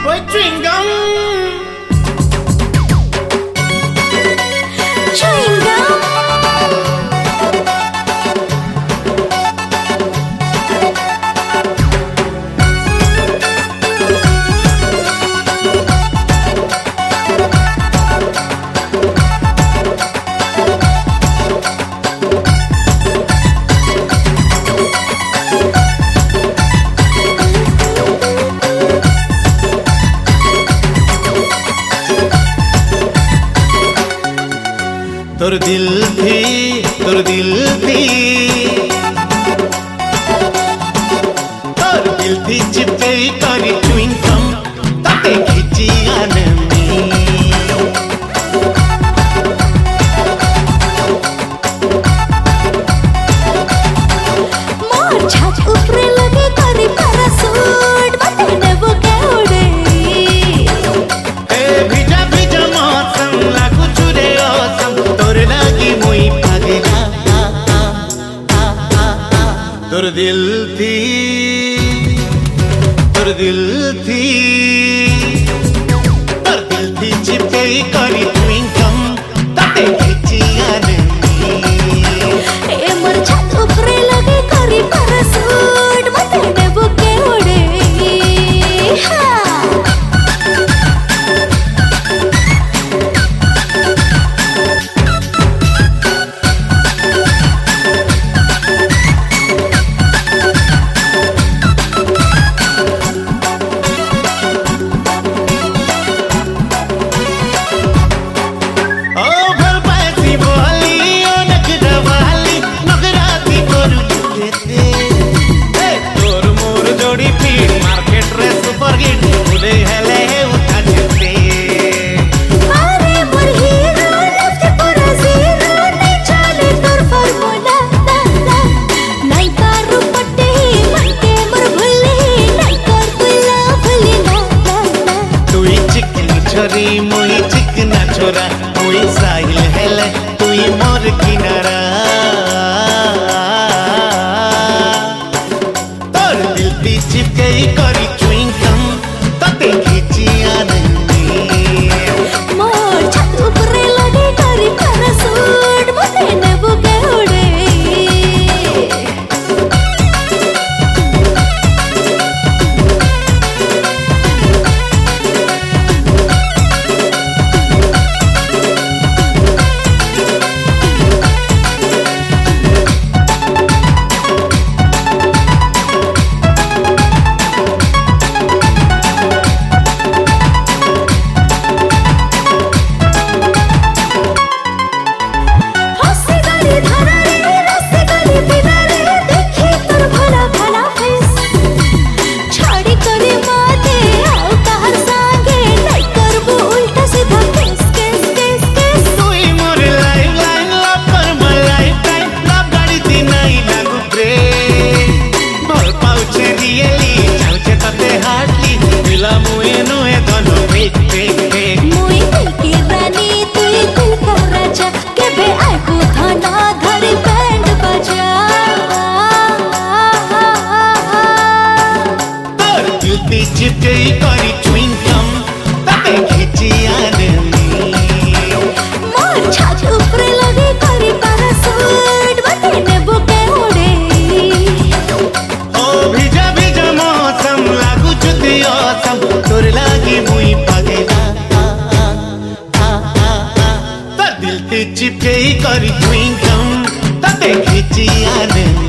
Boy, chewing gum. Chewing gum. तोर दिल थी तोर दिल थी चिपके करी चुइंग गम ताते खिची आनमी मोर छत ऊपरे लगे करी पैरासूट मते नेबो के उड़े ए भिजा भिजा मौसम लागू चुरे औसम तोर लागी मुई पागला तोर दिल थी तोर दिल थी चिपके करी चुइंग गम ताते खिची आनमी ए मोर छत ऊपरे लगे करी पैरासूट मते नेबो के उड़े मुई चिकना छोरा मुई साहिल हेले तुई मोर किनारा तोर दिल थी चिपके करी चुइंग गम ताते खिची आनमी मोर छत ऊपरे लगे करी पैरासूट मते नेबो के उड़े चिपके करी चुइंग गम ताते खिची आनमी मोर छत ऊपरे लगे करी पैरासूट मते नेबो के उड़े ओ भिजा भिजा मौसम लागू चुती औसम तोर लागी मुई पागला तोर दिल थी चिपके करी चुइंग गम ताते खिची आनमी।